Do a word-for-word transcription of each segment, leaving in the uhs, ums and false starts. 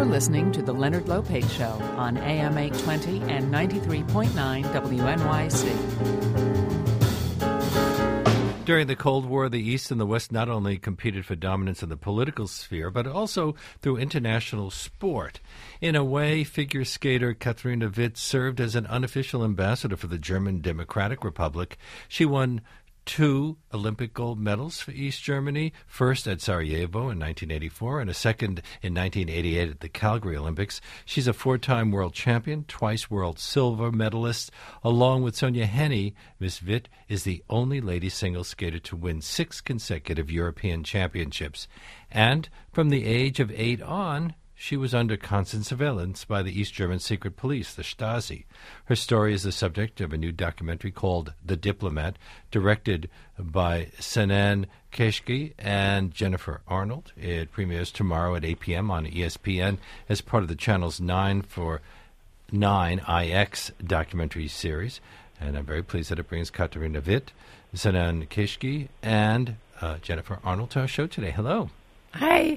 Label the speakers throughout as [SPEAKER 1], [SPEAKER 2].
[SPEAKER 1] You're listening to The Leonard Lopate Show on A M eight twenty and ninety-three point nine W N Y C.
[SPEAKER 2] During the Cold War, the East and the West not only competed for dominance in the political sphere, but also through international sport. In a way, figure skater Katharina Witt served as an unofficial ambassador for the German Democratic Republic. She won two Olympic gold medals for East Germany, first at Sarajevo in nineteen eighty-four and a second in nineteen eighty-eight at the Calgary Olympics. She's a four-time world champion, twice world silver medalist. Along with Sonja Henie, Miss Witt is the only lady single skater to win six consecutive European championships. And from the age of eight on, she was under constant surveillance by the East German secret police, the Stasi. Her story is the subject of a new documentary called The Diplomat, directed by Senan Keşke and Jennifer Arnold. It premieres tomorrow at eight p.m. on E S P N as part of the channel's nine for nine I X documentary series. And I'm very pleased that it brings Katharina Witt, Senan Keşke, and uh, Jennifer Arnold to our show today. Hello.
[SPEAKER 3] Hi.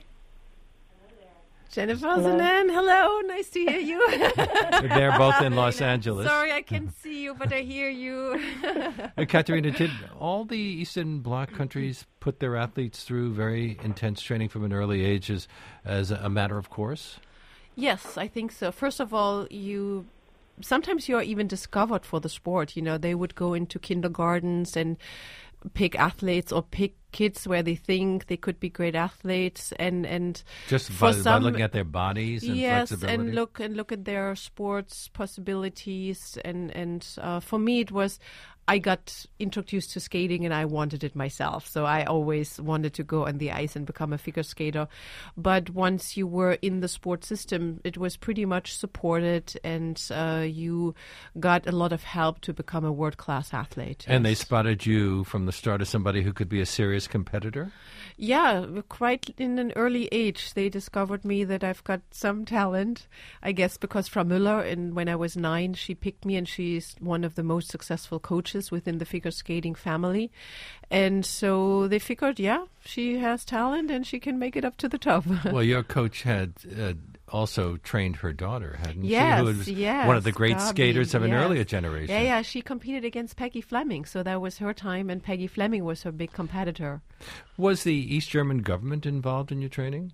[SPEAKER 3] Jennifer Senan, hello, nice to hear you.
[SPEAKER 2] They're both in Los Angeles.
[SPEAKER 3] Sorry, I can't see you, but I hear you.
[SPEAKER 2] uh, Katharina, did all the Eastern Bloc countries put their athletes through very intense training from an early age as, as a matter of course?
[SPEAKER 3] Yes, I think so. First of all, you sometimes you are even discovered for the sport. You know, they would go into kindergartens and pick athletes or pick kids where they think they could be great athletes, and and
[SPEAKER 2] just
[SPEAKER 3] for
[SPEAKER 2] by,
[SPEAKER 3] some,
[SPEAKER 2] by looking at their bodies and
[SPEAKER 3] yes,
[SPEAKER 2] flexibility.
[SPEAKER 3] and look and look at their sports possibilities, and and uh, for me it was, I got introduced to skating and I wanted it myself. So I always wanted to go on the ice and become a figure skater. But once you were in the sport system, it was pretty much supported, and uh, you got a lot of help to become a world-class athlete.
[SPEAKER 2] And
[SPEAKER 3] yes.
[SPEAKER 2] they spotted you from the start as somebody who could be a serious competitor?
[SPEAKER 3] Yeah, quite in an early age, they discovered me that I've got some talent, I guess, because Frau Müller, and when I was nine, she picked me, and she's one of the most successful coaches within the figure skating family. And so they figured, yeah, she has talent and she can make it up to the top.
[SPEAKER 2] Well, your coach had uh, also trained her daughter, hadn't
[SPEAKER 3] yes,
[SPEAKER 2] she? Who was
[SPEAKER 3] yes,
[SPEAKER 2] one of the great
[SPEAKER 3] Gabi,
[SPEAKER 2] skaters of an
[SPEAKER 3] yes.
[SPEAKER 2] earlier generation.
[SPEAKER 3] Yeah, yeah, she competed against Peggy Fleming, so that was her time, and Peggy Fleming was her big competitor.
[SPEAKER 2] Was the East German government involved in your training?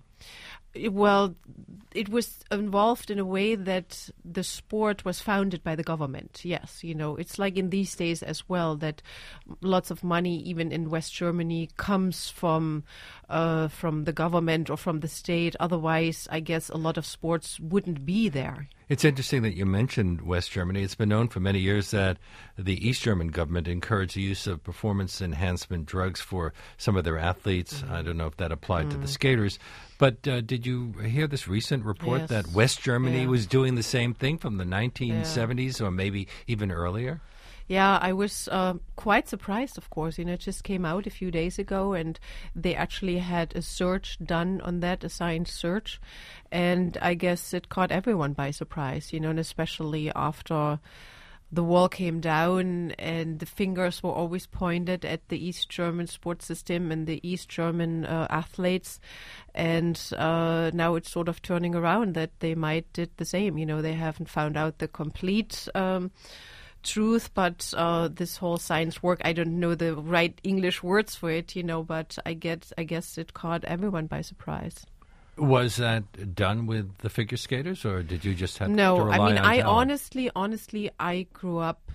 [SPEAKER 3] Well, it was involved in a way that the sport was founded by the government. Yes, you know, it's like in these days as well that lots of money, even in West Germany, comes from uh, from the government or from the state. Otherwise, I guess a lot of sports wouldn't be there.
[SPEAKER 2] It's interesting that you mentioned West Germany. It's been known for many years that the East German government encouraged the use of performance enhancement drugs for some of their athletes. Mm-hmm. I don't know if that applied mm. to the skaters. But uh, did you hear this recent report
[SPEAKER 3] yes.
[SPEAKER 2] that West Germany
[SPEAKER 3] yeah.
[SPEAKER 2] was doing the same thing from the nineteen seventies yeah. or maybe even earlier?
[SPEAKER 3] Yeah, I was uh, quite surprised, of course. You know, it just came out a few days ago, and they actually had a search done on that, a science search. And I guess it caught everyone by surprise, you know, and especially after the wall came down and the fingers were always pointed at the East German sports system and the East German uh, athletes. And uh, now it's sort of turning around that they might did the same. You know, they haven't found out the complete Um, truth, but uh, this whole science work, I don't know the right English words for it, you know, but I get, I guess it caught everyone by surprise.
[SPEAKER 2] Was that done with the figure skaters, or did you just have
[SPEAKER 3] no,
[SPEAKER 2] to rely
[SPEAKER 3] I mean,
[SPEAKER 2] on
[SPEAKER 3] I
[SPEAKER 2] talent?
[SPEAKER 3] honestly, honestly, I grew up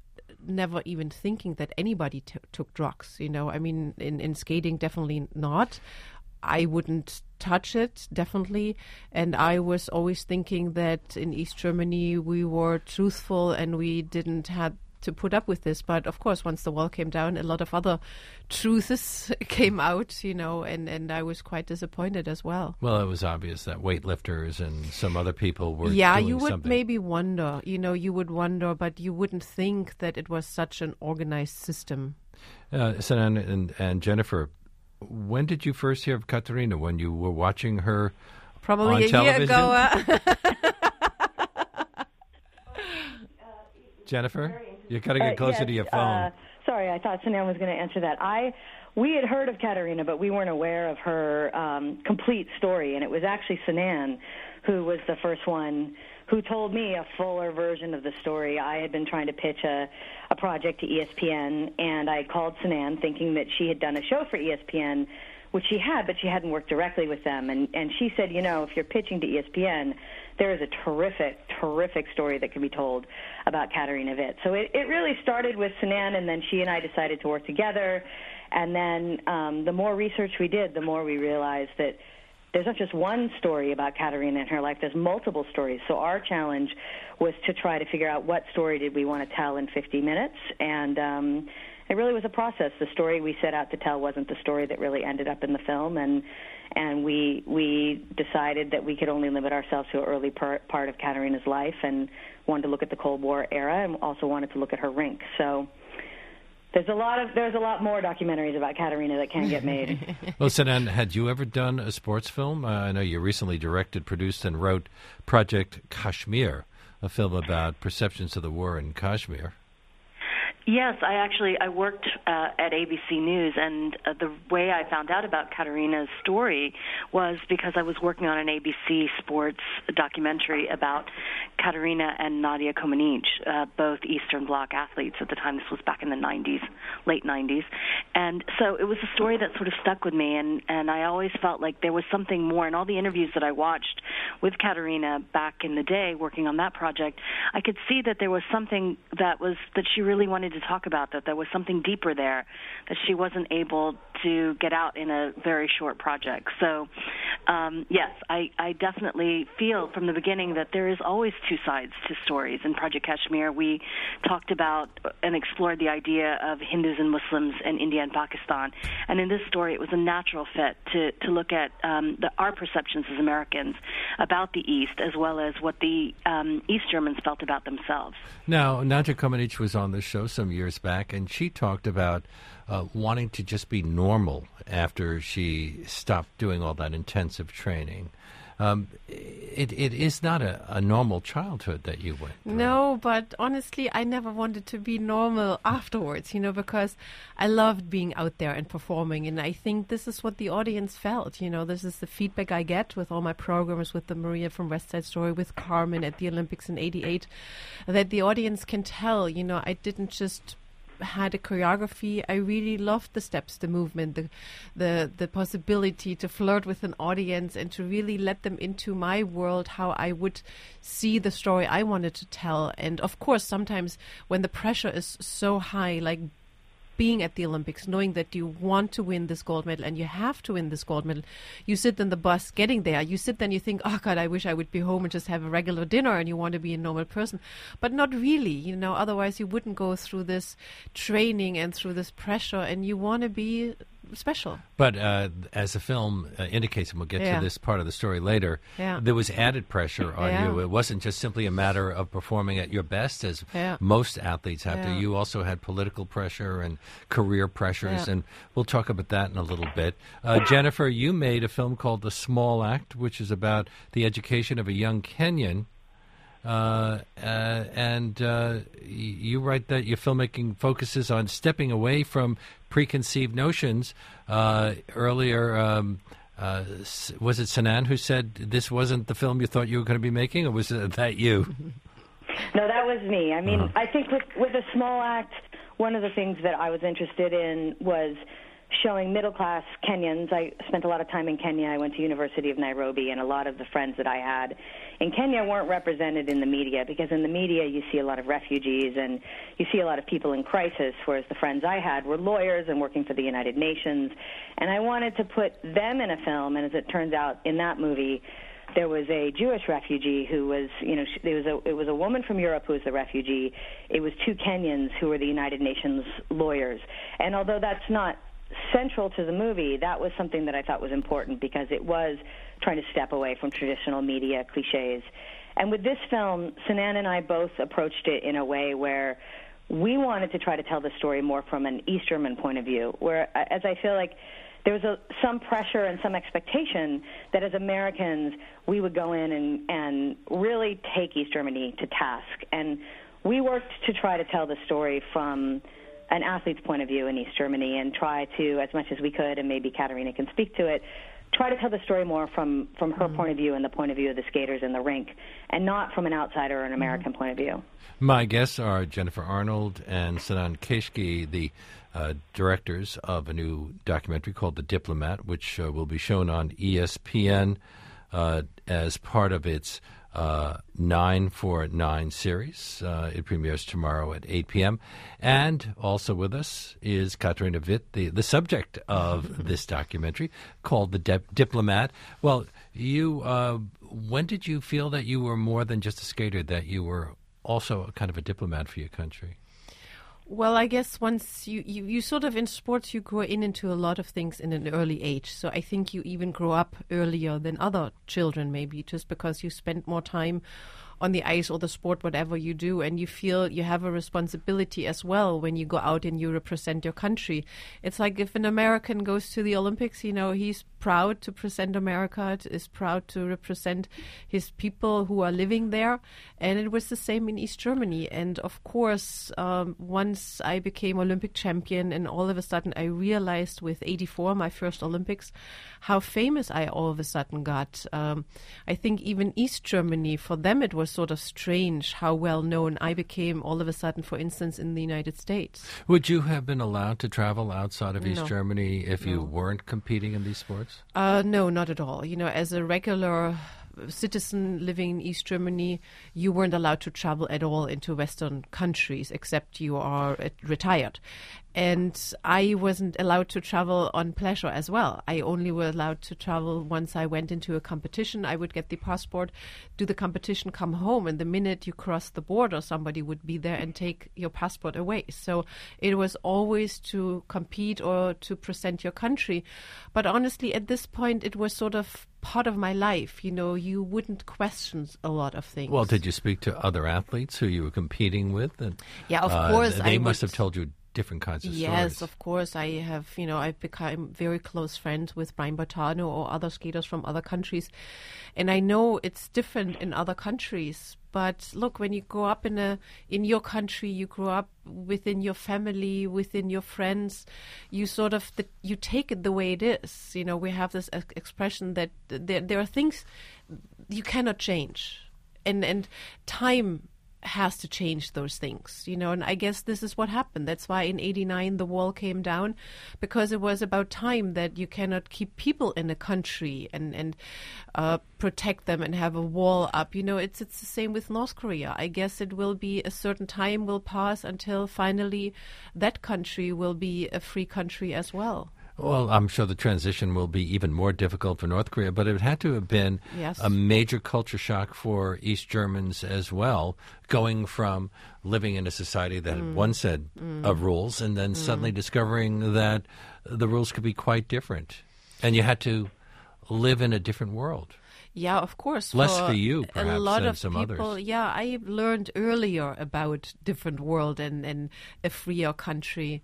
[SPEAKER 3] never even thinking that anybody t- took drugs, you know. I mean, in, in skating, definitely not. I wouldn't touch it, definitely. And I was always thinking that in East Germany we were truthful and we didn't have to put up with this. But of course, once the wall came down, a lot of other truths came out, you know, and, and I was quite disappointed as well.
[SPEAKER 2] Well, it was obvious that weightlifters and some other people were
[SPEAKER 3] yeah,
[SPEAKER 2] doing
[SPEAKER 3] you would
[SPEAKER 2] something.
[SPEAKER 3] maybe wonder, you know, you would wonder, but you wouldn't think that it was such an organized system.
[SPEAKER 2] Uh, Senan and, and Jennifer, when did you first hear of Katharina? When you were watching her
[SPEAKER 3] Probably
[SPEAKER 2] on
[SPEAKER 3] a
[SPEAKER 2] television?
[SPEAKER 3] year ago. Uh,
[SPEAKER 2] Jennifer, you got to get closer
[SPEAKER 4] uh, yes,
[SPEAKER 2] to your phone.
[SPEAKER 4] Uh, sorry, I thought Senan was going to answer that. I we had heard of Katharina, but we weren't aware of her um, complete story, and it was actually Senan who was the first one who told me a fuller version of the story. I had been trying to pitch a, a project to E S P N, and I called Sanan thinking that she had done a show for E S P N, which she had, but she hadn't worked directly with them. And, and she said, you know, if you're pitching to E S P N, there is a terrific, terrific story that can be told about Katarina Witt. So it, it really started with Sanan, and then she and I decided to work together. And then um, the more research we did, the more we realized that there's not just one story about Katarina in her life. There's multiple stories. So our challenge was to try to figure out what story did we want to tell in fifty minutes. And um, it really was a process. The story we set out to tell wasn't the story that really ended up in the film. And and we we decided that we could only limit ourselves to an early par- part of Katarina's life and wanted to look at the Cold War era and also wanted to look at her rink. So There's a lot of there's a lot more documentaries about Katarina that can get made.
[SPEAKER 2] Well, Sanan, had you ever done a sports film? Uh, I know you recently directed, produced, and wrote Project Kashmir, a film about perceptions of the war in Kashmir.
[SPEAKER 5] Yes, I actually I worked uh, at A B C News, and uh, the way I found out about Katarina's story was because I was working on an A B C Sports documentary about Katarina and Nadia Comaneci, uh, both Eastern Bloc athletes at the time. This was back in the nineties, late nineties, and so it was a story that sort of stuck with me, and, and I always felt like there was something more. In all the interviews that I watched with Katarina back in the day, working on that project, I could see that there was something that was that she really wanted to talk about, that there was something deeper there that she wasn't able to get out in a very short project. So, um, yes, I, I definitely feel from the beginning that there is always two sides to stories. In Project Kashmir, we talked about and explored the idea of Hindus and Muslims in India and Pakistan. And in this story, it was a natural fit to, to look at um, the, our perceptions as Americans about the East, as well as what the um, East Germans felt about themselves.
[SPEAKER 2] Now, Nadia Comaneci was on the show some years back, and she talked about uh, wanting to just be normal after she stopped doing all that intensive training. Um, it, it is not a, a normal childhood that you went through.
[SPEAKER 3] No, but honestly, I never wanted to be normal afterwards, you know, because I loved being out there and performing. And I think this is what the audience felt. You know, this is the feedback I get with all my programs, with the Maria from West Side Story, with Carmen at the Olympics in eighty-eight, that the audience can tell, you know, I didn't just had a choreography. I really loved the steps, the movement, the the the possibility to flirt with an audience and to really let them into my world, how I would see the story I wanted to tell. And of course, sometimes when the pressure is so high, like being at the Olympics, knowing that you want to win this gold medal and you have to win this gold medal, you sit in the bus getting there, you sit there and you think, oh God, I wish I would be home and just have a regular dinner, and you want to be a normal person. But not really, you know, otherwise you wouldn't go through this training and through this pressure, and you want to be special.
[SPEAKER 2] But uh, as the film uh, indicates, and we'll get
[SPEAKER 3] Yeah.
[SPEAKER 2] to this part of the story later,
[SPEAKER 3] Yeah.
[SPEAKER 2] there was added pressure on
[SPEAKER 3] Yeah.
[SPEAKER 2] you. It wasn't just simply a matter of performing at your best, as
[SPEAKER 3] Yeah.
[SPEAKER 2] most athletes have to.
[SPEAKER 3] Yeah.
[SPEAKER 2] You also had political pressure and career pressures,
[SPEAKER 3] Yeah.
[SPEAKER 2] and we'll talk about that in a little bit. Uh, Jennifer, you made a film called The Small Act, which is about the education of a young Kenyan. Uh, uh, and uh, y- you write that your filmmaking focuses on stepping away from preconceived notions. Uh, earlier, um, uh, s- was it Sanan who said this wasn't the film you thought you were going to be making, or was it that you?
[SPEAKER 4] No, that was me. I mean,
[SPEAKER 2] Uh-huh.
[SPEAKER 4] I think with, with A Small Act, one of the things that I was interested in was showing middle-class Kenyans. I spent a lot of time in Kenya. I went to University of Nairobi, and a lot of the friends that I had in Kenya weren't represented in the media, because in the media you see a lot of refugees and you see a lot of people in crisis, whereas the friends I had were lawyers and working for the United Nations. And I wanted to put them in a film, and as it turns out, in that movie, there was a Jewish refugee who was, you know, sh- there was a it was a woman from Europe who was the refugee. It was two Kenyans who were the United Nations lawyers. And although that's not central to the movie, that was something that I thought was important, because it was trying to step away from traditional media cliches. And with this film, Sanan and I both approached it in a way where we wanted to try to tell the story more from an East German point of view, where, as I feel like there was a, some pressure and some expectation that as Americans we would go in and, and really take East Germany to task. And we worked to try to tell the story from an athlete's point of view in East Germany, and try to, as much as we could, and maybe Katarina can speak to it, try to tell the story more from, from her mm-hmm. point of view and the point of view of the skaters in the rink, and not from an outsider or an American mm-hmm. point of view.
[SPEAKER 2] My guests are Jennifer Arnold and Sinan Keshki, the uh, directors of a new documentary called The Diplomat, which uh, will be shown on E S P N uh, as part of its Uh, nine for nine series. Uh, it premieres tomorrow at eight p.m. And also with us is Katarina Witt, the, the subject of this documentary called The Dip- Diplomat. Well, you, uh, when did you feel that you were more than just a skater, that you were also kind of a diplomat for your country?
[SPEAKER 3] Well, I guess once you, you, you sort of in sports, you grow in into a lot of things in an early age. So I think you even grow up earlier than other children, maybe just because you spend more time on the ice or the sport, whatever you do, and you feel you have a responsibility as well when you go out and you represent your country. It's like if an American goes to the Olympics, you know, he's proud to present America, is proud to represent his people who are living there. And it was the same in East Germany. And of course, um, once I became Olympic champion, and all of a sudden I realized with eighty-four, my first Olympics, how famous I all of a sudden got. Um, I think even East Germany, for them it was sort of strange how well known I became all of a sudden, for instance, in the United States.
[SPEAKER 2] Would you have been allowed to travel outside of East
[SPEAKER 3] No.
[SPEAKER 2] Germany if
[SPEAKER 3] No.
[SPEAKER 2] you weren't competing in these sports?
[SPEAKER 3] Uh, no, not at all. You know, as a regular citizen living in East Germany, you weren't allowed to travel at all into Western countries except you are uh, retired. And I wasn't allowed to travel on pleasure as well. I only were allowed to travel once I went into a competition. I would get the passport, do the competition, come home, and the minute you cross the border, somebody would be there and take your passport away. So it was always to compete or to present your country. But honestly, at this point, it was sort of part of my life. You know, you wouldn't question a lot of things.
[SPEAKER 2] Well, did you speak to other athletes who you were competing with? And,
[SPEAKER 3] yeah, of
[SPEAKER 2] uh,
[SPEAKER 3] course.
[SPEAKER 2] They
[SPEAKER 3] I
[SPEAKER 2] must
[SPEAKER 3] would.
[SPEAKER 2] have told you different kinds of
[SPEAKER 3] yes,
[SPEAKER 2] stories.
[SPEAKER 3] Yes, of course. I have, you know, I've become very close friends with Brian Bertano or other skaters from other countries. And I know it's different in other countries. But look, when you grow up in a in your country, you grow up within your family, within your friends, you sort of, the, you take it the way it is. You know, we have this ex- expression that there, there are things you cannot change. And, and time has to change those things, you know, and I guess this is what happened. That's why in eighty-nine the wall came down, because it was about time that you cannot keep people in a country and and uh, protect them and have a wall up. You know, it's it's the same with North Korea. I guess it will be a certain time will pass until finally that country will be a free country as well.
[SPEAKER 2] Well, I'm sure the transition will be even more difficult for North Korea, but it had to have been
[SPEAKER 3] yes.
[SPEAKER 2] a major culture shock for East Germans as well, going from living in a society that
[SPEAKER 3] mm.
[SPEAKER 2] had one set
[SPEAKER 3] mm.
[SPEAKER 2] of rules and then
[SPEAKER 3] mm.
[SPEAKER 2] suddenly discovering that the rules could be quite different. And you had to live in a different world.
[SPEAKER 3] Yeah, of course.
[SPEAKER 2] Less
[SPEAKER 3] for
[SPEAKER 2] for you, perhaps,
[SPEAKER 3] a lot
[SPEAKER 2] than
[SPEAKER 3] of
[SPEAKER 2] some
[SPEAKER 3] people,
[SPEAKER 2] others.
[SPEAKER 3] Yeah, I learned earlier about different world and, and a freer country.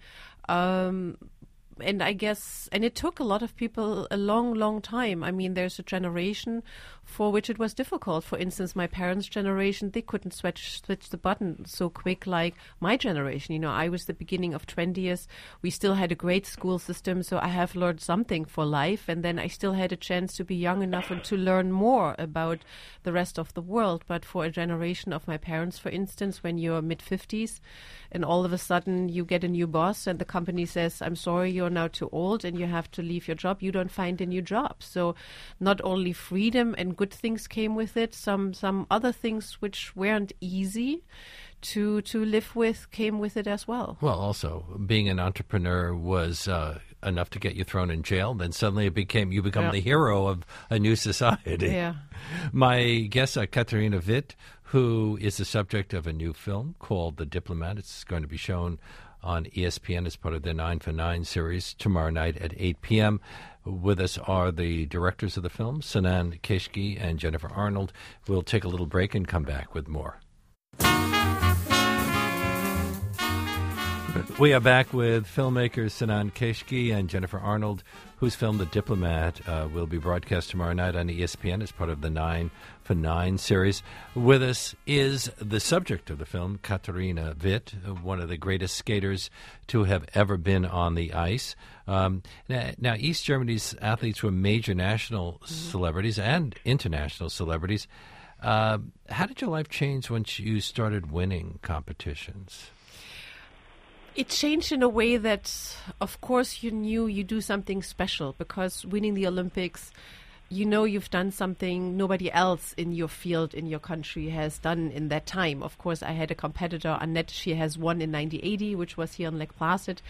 [SPEAKER 3] Um, and I guess, and it took a lot of people a long, long time. I mean, there's a generation for which it was difficult. For instance, my parents' generation, they couldn't switch switch the button so quick like my generation. You know, I was the beginning of twentieth. We still had a great school system, so I have learned something for life. And then I still had a chance to be young enough and to learn more about the rest of the world. But for a generation of my parents, for instance, when you're mid-fifties and all of a sudden you get a new boss and the company says, I'm sorry, you're now too old and you have to leave your job, you don't find a new job. So not only freedom and good things came with it, some some other things which weren't easy to to live with came with it as well.
[SPEAKER 2] Well, also, being an entrepreneur was uh, enough to get you thrown in jail. Then suddenly it became you become
[SPEAKER 3] Yeah.
[SPEAKER 2] the hero of a new society.
[SPEAKER 3] Yeah.
[SPEAKER 2] My guest, uh, Katarina Witt, who is the subject of a new film called The Diplomat. It's going to be shown on E S P N as part of their nine for nine series tomorrow night at eight p.m. With us are the directors of the film, Sinan Keshki and Jennifer Arnold. We'll take a little break and come back with more. We are back with filmmakers Sinan Keshki and Jennifer Arnold, whose film The Diplomat uh, will be broadcast tomorrow night on E S P N as part of the Nine for Nine series. With us is the subject of the film, Katarina Witt, one of the greatest skaters to have ever been on the ice. Um, now, now, East Germany's athletes were major national mm-hmm. celebrities and international celebrities. Uh, how did your life change once you started winning competitions?
[SPEAKER 3] It changed in a way that, of course, you knew you do something special, because winning the Olympics, you know you've done something nobody else in your field, in your country, has done in that time. Of course, I had a competitor, Annette, she has won in nineteen eighty, which was here in Lake Placid.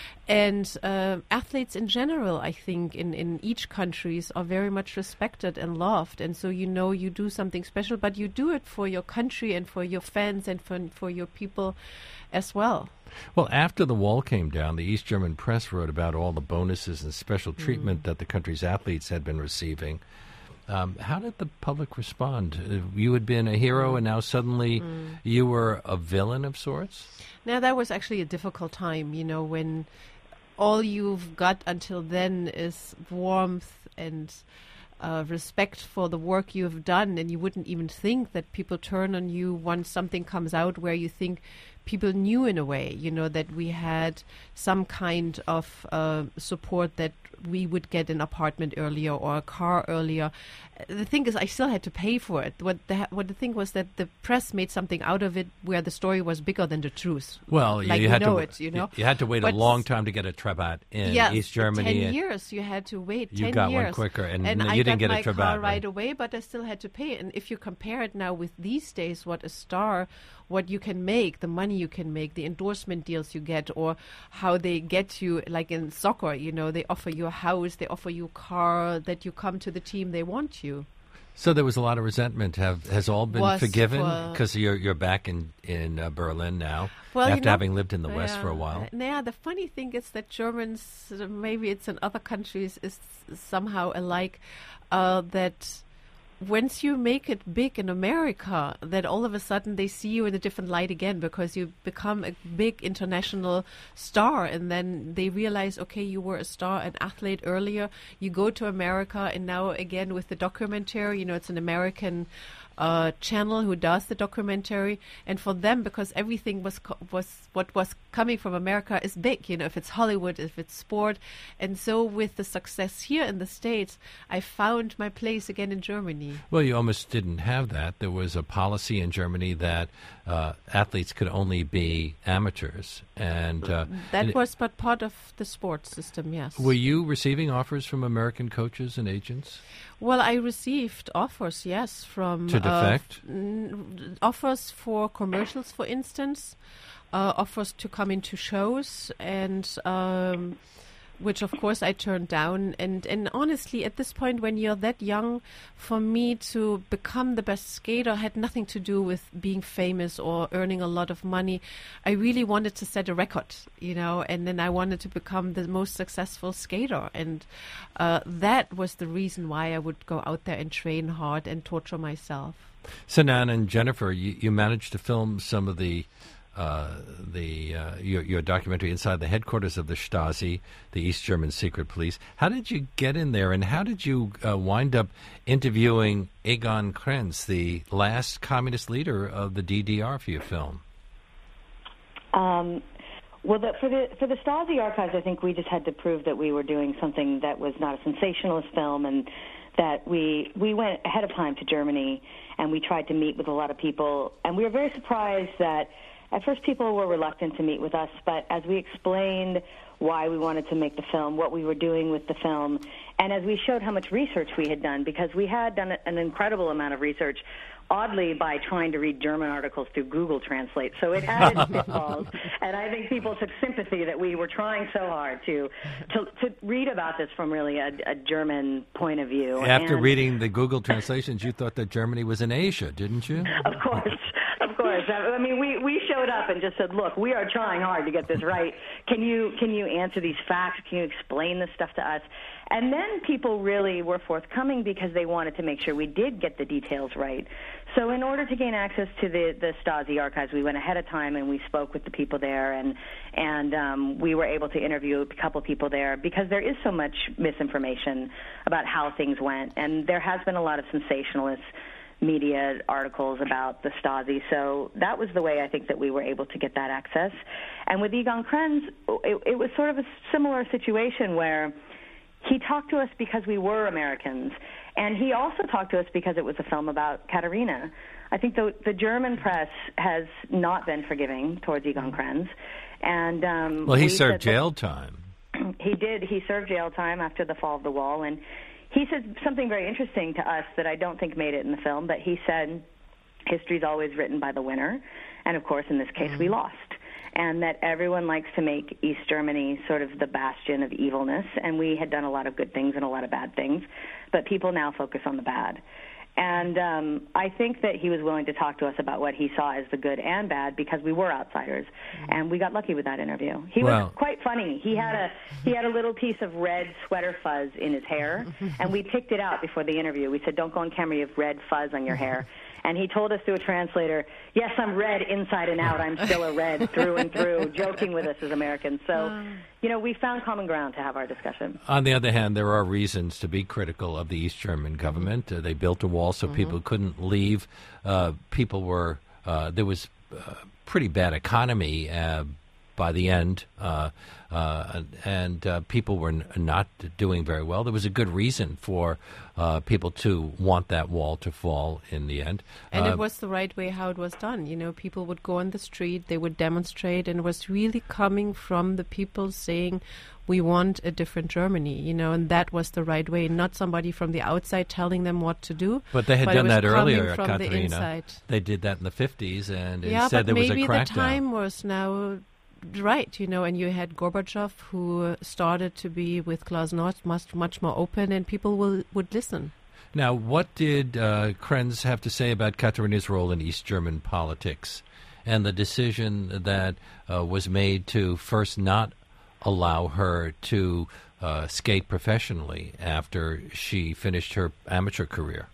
[SPEAKER 3] And uh, athletes in general, I think, in, in each countries are very much respected and loved. And so you know you do something special, but you do it for your country and for your fans and for, for your people as well.
[SPEAKER 2] Well, after the wall came down, the East German press wrote about all the bonuses and special treatment mm. that the country's athletes had been receiving. Um, how did the public respond? Uh, you had been a hero, and now suddenly mm. you were a villain of sorts?
[SPEAKER 3] Now, that was actually a difficult time, you know, when all you've got until then is warmth and uh, respect for the work you've done, and you wouldn't even think that people turn on you once something comes out where you think people knew in a way, you know, that we had some kind of uh, support, that we would get an apartment earlier or a car earlier. The thing is, I still had to pay for it. What the what the thing was that the press made something out of it where the story was bigger than the truth.
[SPEAKER 2] Well,
[SPEAKER 3] like
[SPEAKER 2] you had
[SPEAKER 3] know
[SPEAKER 2] to
[SPEAKER 3] it, you know.
[SPEAKER 2] You had to wait
[SPEAKER 3] but
[SPEAKER 2] a long time to get a Trebat in
[SPEAKER 3] yes,
[SPEAKER 2] East Germany.
[SPEAKER 3] ten years you had to wait.
[SPEAKER 2] You
[SPEAKER 3] ten
[SPEAKER 2] got
[SPEAKER 3] years.
[SPEAKER 2] one quicker, and,
[SPEAKER 3] and
[SPEAKER 2] you
[SPEAKER 3] I
[SPEAKER 2] didn't
[SPEAKER 3] got
[SPEAKER 2] get a
[SPEAKER 3] my
[SPEAKER 2] Trebat
[SPEAKER 3] car right
[SPEAKER 2] right
[SPEAKER 3] away, but I still had to pay. And if you compare it now with these days, what a star, what you can make, the money you can make, the endorsement deals you get, or how they get you, like in soccer, you know, they offer you a house, they offer you a car, that you come to the team they want you.
[SPEAKER 2] So there was a lot of resentment. Have has all been
[SPEAKER 3] Was
[SPEAKER 2] forgiven
[SPEAKER 3] for-
[SPEAKER 2] because you're you're back in in uh, Berlin now
[SPEAKER 3] Well, you
[SPEAKER 2] after
[SPEAKER 3] know,
[SPEAKER 2] having lived in the West
[SPEAKER 3] yeah,
[SPEAKER 2] for a while.
[SPEAKER 3] Yeah, the funny thing is that Germans, uh, maybe it's in other countries, is somehow alike, uh, that once you make it big in America, that all of a sudden they see you in a different light again, because you become a big international star, and then they realize, okay, you were a star, an athlete earlier, you go to America, and now again with the documentary, you know, it's an American uh, channel who does the documentary, and for them, because everything was co- was what was coming from America is big, you know, if it's Hollywood, if it's sport, and so with the success here in the States, I found my place again in Germany.
[SPEAKER 2] Well, you almost didn't have that. There was a policy in Germany that uh, athletes could only be amateurs, and uh,
[SPEAKER 3] that
[SPEAKER 2] and
[SPEAKER 3] was but part of the sports system. Yes.
[SPEAKER 2] Were you receiving offers from American coaches and agents?
[SPEAKER 3] Well, I received offers, yes, from
[SPEAKER 2] To defect?
[SPEAKER 3] Uh, n- offers for commercials, for instance, uh, offers to come into shows, and um, which, of course, I turned down. And, and honestly, at this point, when you're that young, for me to become the best skater had nothing to do with being famous or earning a lot of money. I really wanted to set a record, you know, and then I wanted to become the most successful skater. And uh, that was the reason why I would go out there and train hard and torture myself.
[SPEAKER 2] Sinan and Jennifer, you, you managed to film some of the Uh, the uh, your, your documentary inside the headquarters of the Stasi, the East German secret police. How did you get in there, and how did you uh, wind up interviewing Egon Krenz, the last communist leader of the D D R, for your film?
[SPEAKER 4] Um, well, the, for the for the Stasi archives, I think we just had to prove that we were doing something that was not a sensationalist film, and that we we went ahead of time to Germany, and we tried to meet with a lot of people, and we were very surprised that at first people were reluctant to meet with us, but as we explained why we wanted to make the film, what we were doing with the film, and as we showed how much research we had done, because we had done an incredible amount of research, oddly, by trying to read German articles through Google Translate. So it had its pitfalls, and I think people took sympathy that we were trying so hard to to, to read about this from really a, a German point of view.
[SPEAKER 2] After
[SPEAKER 4] and
[SPEAKER 2] reading the Google translations, you thought that Germany was in Asia, didn't you?
[SPEAKER 4] Of course. Of course. I mean, we, we show showed up and just said, look, we are trying hard to get this right. Can you can you answer these facts? Can you explain this stuff to us? And then people really were forthcoming because they wanted to make sure we did get the details right. So in order to gain access to the, the Stasi archives, we went ahead of time and we spoke with the people there, and and um, we were able to interview a couple people there because there is so much misinformation about how things went, and there has been a lot of sensationalist media articles about the Stasi. So that was the way I think that we were able to get that access. And with Egon Krenz, it, it was sort of a similar situation where he talked to us because we were Americans, and he also talked to us because it was a film about Katerina. I think the, the German press has not been forgiving towards Egon Krenz. And, um,
[SPEAKER 2] well, he
[SPEAKER 4] we
[SPEAKER 2] served jail time.
[SPEAKER 4] He did. He served jail time after the fall of the wall, and he said something very interesting to us that I don't think made it in the film, but he said history's always written by the winner, and of course in this case mm-hmm. we lost, and that everyone likes to make East Germany sort of the bastion of evilness, and we had done a lot of good things and a lot of bad things, but people now focus on the bad. And um, I think that he was willing to talk to us about what he saw as the good and bad because we were outsiders, and we got lucky with that interview. He
[SPEAKER 2] well,
[SPEAKER 4] was quite funny. He had a he had a little piece of red sweater fuzz in his hair, and we picked it out before the interview. We said, "Don't go on camera. You have red fuzz on your hair." And he told us through a translator, yes, I'm red inside and out. I'm still a red through and through, joking with us as Americans. So, you know, we found common ground to have our discussion.
[SPEAKER 2] On the other hand, there are reasons to be critical of the East German government. Uh, they built a wall so mm-hmm. people couldn't leave. Uh, people were, uh, there was a pretty bad economy uh, by the end, uh, uh, and uh, people were n- not doing very well. There was a good reason for uh, people to want that wall to fall in the end.
[SPEAKER 3] And
[SPEAKER 2] uh,
[SPEAKER 3] it was the right way how it was done. You know, people would go on the street, they would demonstrate, and it was really coming from the people saying, we want a different Germany, you know, and that was the right way, not somebody from the outside telling them what to do.
[SPEAKER 2] But they had
[SPEAKER 3] but
[SPEAKER 2] done that
[SPEAKER 3] coming
[SPEAKER 2] earlier,
[SPEAKER 3] from
[SPEAKER 2] Katerina.
[SPEAKER 3] The inside.
[SPEAKER 2] They did that in the fifties, and
[SPEAKER 3] yeah,
[SPEAKER 2] instead there was a crackdown.
[SPEAKER 3] Yeah, but maybe the time was now right, you know, and you had Gorbachev who started to be with Glasnost much, much more open, and people will, would listen.
[SPEAKER 2] Now, what did uh, Krenz have to say about Katerina's role in East German politics and the decision that uh, was made to first not allow her to uh, skate professionally after she finished her amateur career?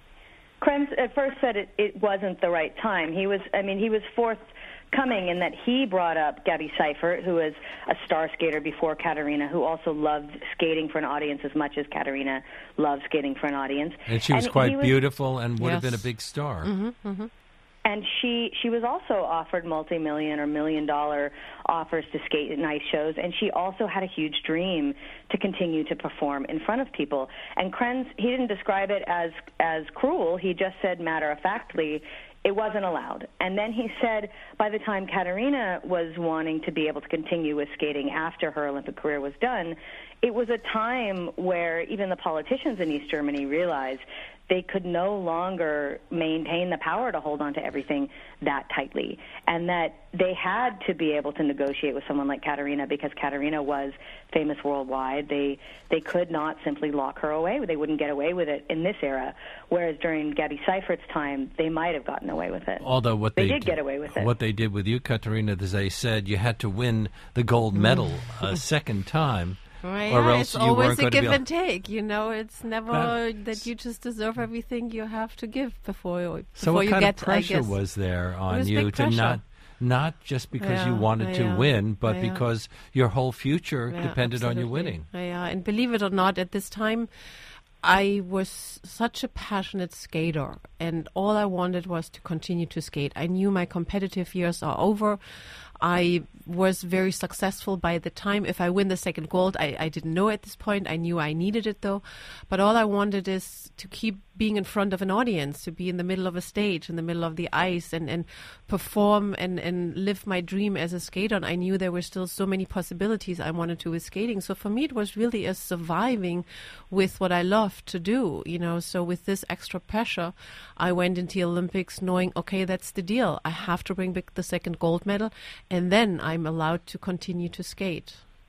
[SPEAKER 4] Krenz at first said it, it wasn't the right time. He was, I mean, he was forthcoming in that he brought up Gabby Seifert, who was a star skater before Katerina, who also loved skating for an audience as much as Katerina loved skating for an audience.
[SPEAKER 2] And she was
[SPEAKER 4] and
[SPEAKER 2] quite
[SPEAKER 4] was,
[SPEAKER 2] beautiful and would
[SPEAKER 3] yes.
[SPEAKER 2] have been a big star.
[SPEAKER 3] Mm-hmm, mm-hmm.
[SPEAKER 4] And she, she was also offered multi-million or million-dollar offers to skate at nice shows, and she also had a huge dream to continue to perform in front of people. And Krenz, he didn't describe it as as cruel. He just said matter-of-factly, it wasn't allowed. And then he said by the time Katerina was wanting to be able to continue with skating after her Olympic career was done, it was a time where even the politicians in East Germany realized they could no longer maintain the power to hold on to everything that tightly, and that they had to be able to negotiate with someone like Katerina because Katerina was famous worldwide. They they could not simply lock her away. They wouldn't get away with it in this era, whereas during Gabby Seifert's time, they might have gotten away with it.
[SPEAKER 2] Although what
[SPEAKER 4] they,
[SPEAKER 2] they
[SPEAKER 4] did get away with it.
[SPEAKER 2] What they did with you, Katerina, is they said you had to win the gold medal a second time.
[SPEAKER 3] Right,
[SPEAKER 2] or
[SPEAKER 3] yeah,
[SPEAKER 2] else
[SPEAKER 3] it's
[SPEAKER 2] you
[SPEAKER 3] always
[SPEAKER 2] weren't
[SPEAKER 3] a
[SPEAKER 2] going to
[SPEAKER 3] give
[SPEAKER 2] be
[SPEAKER 3] and take, you know. It's never
[SPEAKER 2] that,
[SPEAKER 3] that you just deserve everything you have to give before you. Before
[SPEAKER 2] so what
[SPEAKER 3] you
[SPEAKER 2] kind
[SPEAKER 3] get,
[SPEAKER 2] of pressure
[SPEAKER 3] I guess,
[SPEAKER 2] was there on
[SPEAKER 3] was
[SPEAKER 2] you
[SPEAKER 3] big
[SPEAKER 2] to
[SPEAKER 3] pressure.
[SPEAKER 2] not, not just because
[SPEAKER 3] yeah,
[SPEAKER 2] you wanted
[SPEAKER 3] yeah,
[SPEAKER 2] to win, but
[SPEAKER 3] yeah.
[SPEAKER 2] because your whole future
[SPEAKER 3] yeah,
[SPEAKER 2] depended
[SPEAKER 3] absolutely.
[SPEAKER 2] on you winning?
[SPEAKER 3] Yeah, and believe it or not, at this time, I was such a passionate skater, and all I wanted was to continue to skate. I knew my competitive years are over. I was very successful by the time. If I win the second gold, I, I didn't know at this point. I knew I needed it, though. But all I wanted is to keep being in front of an audience, to be in the middle of a stage, in the middle of the ice, and, and perform and, and live my dream as a skater. And I knew there were still so many possibilities I wanted to with skating. So for me, it was really a surviving with what I loved to do, you know. So with this extra pressure, I went into the Olympics knowing, okay, that's the deal. I have to bring back the second gold medal, and then I'm allowed to continue to skate.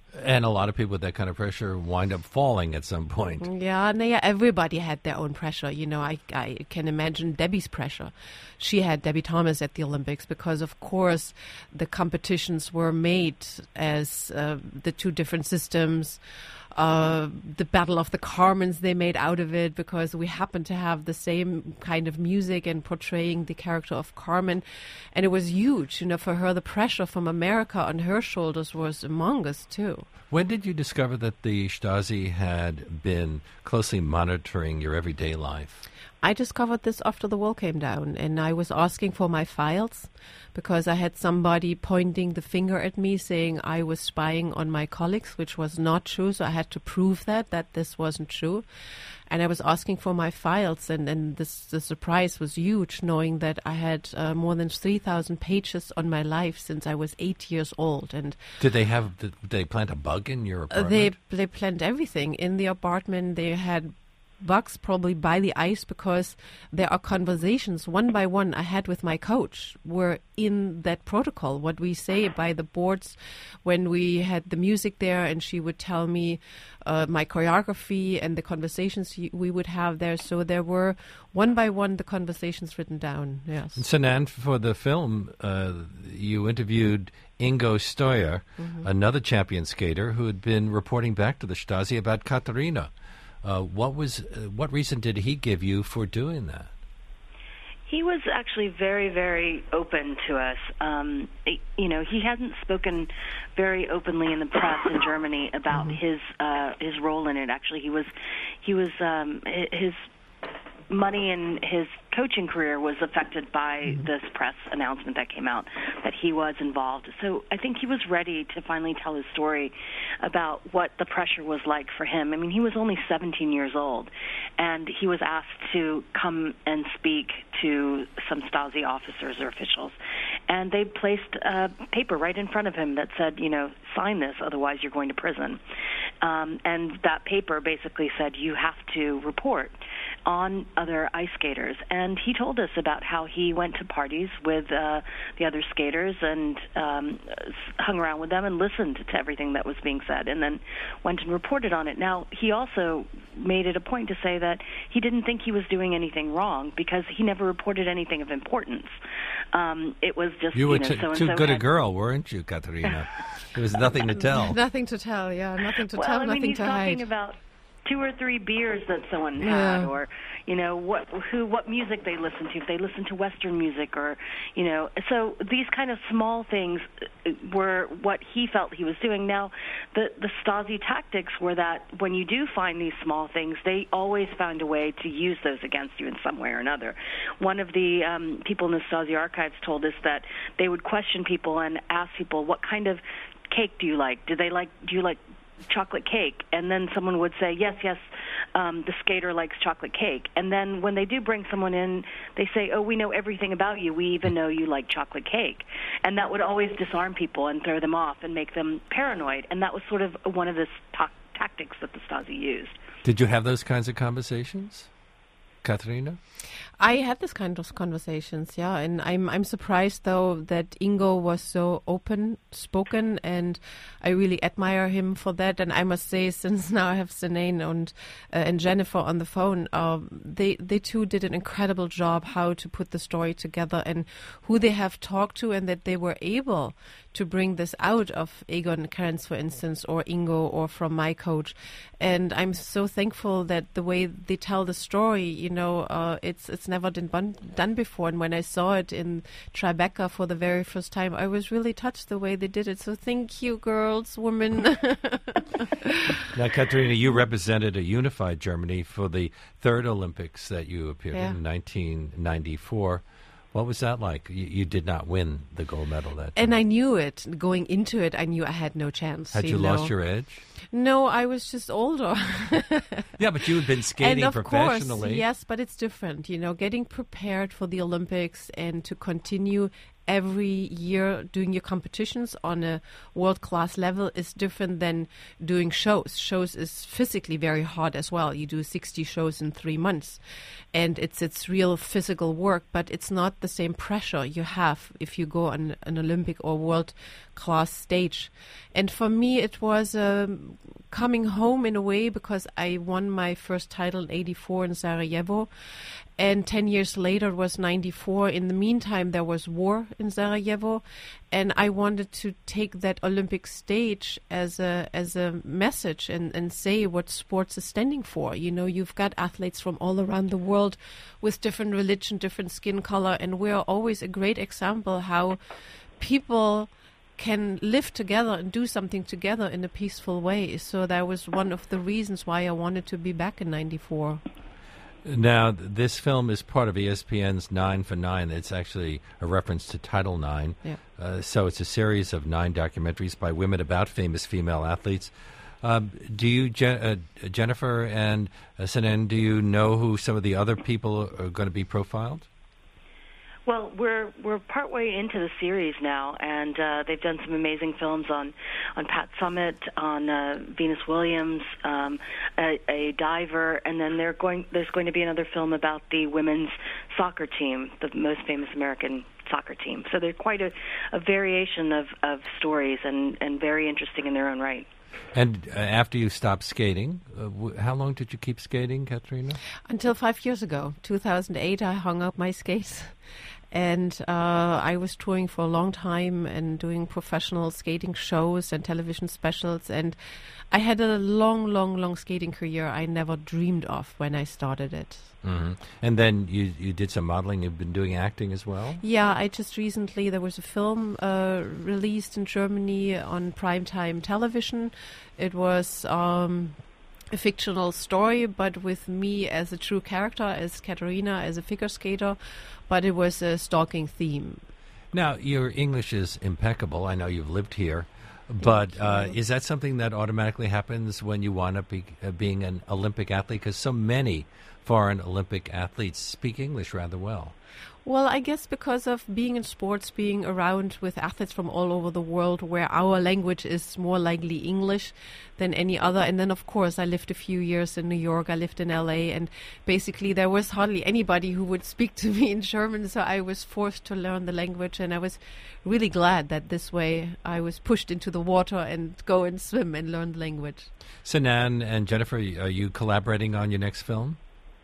[SPEAKER 2] And a lot of people with that kind of pressure wind up falling at some point.
[SPEAKER 3] Yeah, no, yeah, everybody had their own pressure. You know, I, I can imagine Debbie's pressure. She had Debbie Thomas at the Olympics because, of course, the competitions were made as uh, the two different systems. Uh, the Battle of the Carmens they made out of it because we happened to have the same kind of music and portraying the character of Carmen. And it was huge. You know, for her, the pressure from America on her shoulders was humongous, too.
[SPEAKER 2] When did you discover that the Stasi had been closely monitoring your everyday life?
[SPEAKER 3] I discovered this after the wall came down, and I was asking for my files because I had somebody pointing the finger at me saying I was spying on my colleagues, which was not true. So I had to prove that, that this wasn't true. And I was asking for my files, and, and this, the surprise was huge, knowing that I had uh, more than three thousand pages on my life since I was eight years old. And
[SPEAKER 2] did they have? Did they plant a bug in your apartment?
[SPEAKER 3] Uh, they they planted everything in the apartment. They had bugs probably by the ice because there are conversations one by one I had with my coach were in that protocol, what we say by the boards when we had the music there, and she would tell me uh, my choreography and the conversations we would have there. So there were one by one the conversations written down. Yes.
[SPEAKER 2] And Sinan, for the film, uh, you interviewed Ingo Steuer, mm-hmm. another champion skater who had been reporting back to the Stasi about Katharina. Uh, what was uh, what reason did he give you for doing that?
[SPEAKER 5] He was actually very, very open to us. Um, you know, he hadn't spoken very openly in the press in Germany about mm-hmm. his uh, his role in it. Actually, he was he was um, his money in his coaching career was affected by mm-hmm. this press announcement that came out that he was involved. So I think he was ready to finally tell his story about what the pressure was like for him. I mean, he was only seventeen years old, and he was asked to come and speak to some Stasi officers or officials. And they placed a paper right in front of him that said, you know, sign this, otherwise you're going to prison. Um, and that paper basically said you have to report on other ice skaters. And he told us about how he went to parties with uh, the other skaters and um, hung around with them and listened to everything that was being said and then went and reported on it. Now, he also made it a point to say that he didn't think he was doing anything wrong because he never reported anything of importance. Um, it was just,
[SPEAKER 2] you were
[SPEAKER 5] you know,
[SPEAKER 2] t-
[SPEAKER 5] so-and-so
[SPEAKER 2] too good
[SPEAKER 5] had-
[SPEAKER 2] a girl, weren't you, Katharina? There was nothing to tell.
[SPEAKER 3] Nothing to tell, yeah, nothing to
[SPEAKER 5] well,
[SPEAKER 3] tell,
[SPEAKER 5] I mean,
[SPEAKER 3] nothing
[SPEAKER 5] he's
[SPEAKER 3] to
[SPEAKER 5] talking
[SPEAKER 3] hide.
[SPEAKER 5] about two or three beers that someone
[SPEAKER 3] Yeah.
[SPEAKER 5] had, or you know what, who, what music they listen to, if they listen to Western music, or you know. So these kind of small things were what he felt he was doing. Now, the the Stasi tactics were that when you do find these small things, they always found a way to use those against you in some way or another. One of the um, people in the Stasi archives told us that they would question people and ask people, "What kind of cake do you like? Do they like? Do you like?" chocolate cake, and then someone would say, yes, yes, um, the skater likes chocolate cake. And then when they do bring someone in, they say, oh, we know everything about you. We even know you like chocolate cake. And that would always disarm people and throw them off and make them paranoid. And that was sort of one of the ta- tactics that the Stasi used.
[SPEAKER 2] Did you have those kinds of conversations, Katharina?
[SPEAKER 3] I had this kind of conversations, yeah, and I'm I'm surprised though that Ingo was so open spoken, and I really admire him for that. And I must say, since now I have Sinan and uh, and Jennifer on the phone, uh, they they too did an incredible job how to put the story together and who they have talked to, and that they were able to bring this out of Egon Krenz, for instance, or Ingo, or from my coach. And I'm so thankful that the way they tell the story, you know, uh, it's it's never been bun- done before. And when I saw it in Tribeca for the very first time, I was really touched the way they did it. So thank you, girls, women.
[SPEAKER 2] Now, Katharina, you represented a unified Germany for the third Olympics that you appeared
[SPEAKER 3] Yeah.
[SPEAKER 2] in nineteen ninety-four. What was that like? You, you did not win the gold medal that time.
[SPEAKER 3] And I knew it. Going into it, I knew I had no chance.
[SPEAKER 2] Had you,
[SPEAKER 3] you know?
[SPEAKER 2] lost your edge?
[SPEAKER 3] No, I was just older.
[SPEAKER 2] Yeah, but you had been skating
[SPEAKER 3] and of
[SPEAKER 2] professionally.
[SPEAKER 3] Course, yes, but it's different. You know, getting prepared for the Olympics and to continue every year doing your competitions on a world-class level is different than doing shows. Shows is physically very hard as well. You do sixty shows in three months, and it's it's real physical work, but it's not the same pressure you have if you go on an Olympic or world-class stage. And for me, it was um, coming home in a way, because I won my first title in eighty-four in Sarajevo. And ten years later, it was ninety-four. In the meantime, there was war in Sarajevo. And I wanted to take that Olympic stage as a as a message and, and say what sports is standing for. You know, you've got athletes from all around the world with different religion, different skin color. And we're always a great example how people can live together and do something together in a peaceful way. So that was one of the reasons why I wanted to be back in ninety-four.
[SPEAKER 2] Now, this film is part of E S P N's Nine for Nine. It's actually a reference to Title Nine.
[SPEAKER 3] Yeah.
[SPEAKER 2] Uh, so it's a series of nine documentaries by women about famous female athletes. Um, do you, Je- uh, Jennifer and uh, Sinan, do you know who some of the other people are going to be profiled?
[SPEAKER 5] Well, we're we're partway into the series now, and uh, they've done some amazing films on, on Pat Summitt, on uh, Venus Williams, um, a, a diver, and then they're going. There's going to be another film about the women's soccer team, the most famous American soccer team. So they're quite a, a variation of, of stories, and, and very interesting in their own right.
[SPEAKER 2] And uh, after you stopped skating, uh, w- how long did you keep skating, Katarina?
[SPEAKER 3] Until five years ago, two thousand eight, I hung up my skates. And uh, I was touring for a long time and doing professional skating shows and television specials. And I had a long, long, long skating career I never dreamed of when I started it.
[SPEAKER 2] Mm-hmm. And then you, you did some modeling. You've been doing acting as well?
[SPEAKER 3] Yeah, I just recently, there was a film uh, released in Germany on primetime television. It was Um, a fictional story, but with me as a true character, as Katarina, as a figure skater, but it was a stalking theme.
[SPEAKER 2] Now, your English is impeccable. I know you've lived here, but uh, is that something that automatically happens when you wind up be, uh, being an Olympic athlete? Because so many foreign Olympic athletes speak English rather well.
[SPEAKER 3] Well, I guess because of being in sports, being around with athletes from all over the world, where our language is more likely English than any other. And then, of course, I lived a few years in New York. I lived in L A, and basically there was hardly anybody who would speak to me in German. So I was forced to learn the language, and I was really glad that this way I was pushed into the water and go and swim and learn the language.
[SPEAKER 2] Sinan and Jennifer, are you collaborating on your next film?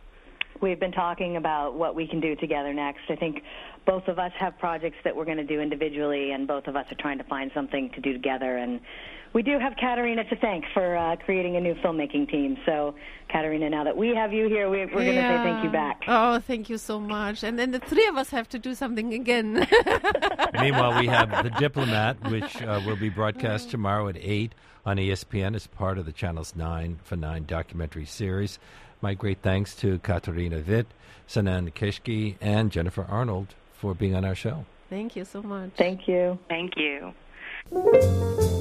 [SPEAKER 4] We've been talking about what we can do together next. I think both of us have projects that we're going to do individually, and both of us are trying to find something to do together. And we do have Katarina to thank for uh, creating a new filmmaking team. So, Katarina, now that we have you here, we, we're going to
[SPEAKER 3] yeah.
[SPEAKER 4] say thank you back.
[SPEAKER 3] Oh, thank you so much. And then the three of us have to do something again.
[SPEAKER 2] Meanwhile, we have The Diplomat, which uh, will be broadcast tomorrow at eight on E S P N as part of the channel's Nine for Nine documentary series. My great thanks to Katarina Witt, Sinan Keshki, and Jennifer Arnold for being on our show.
[SPEAKER 3] Thank you so much.
[SPEAKER 4] Thank you.
[SPEAKER 5] Thank you.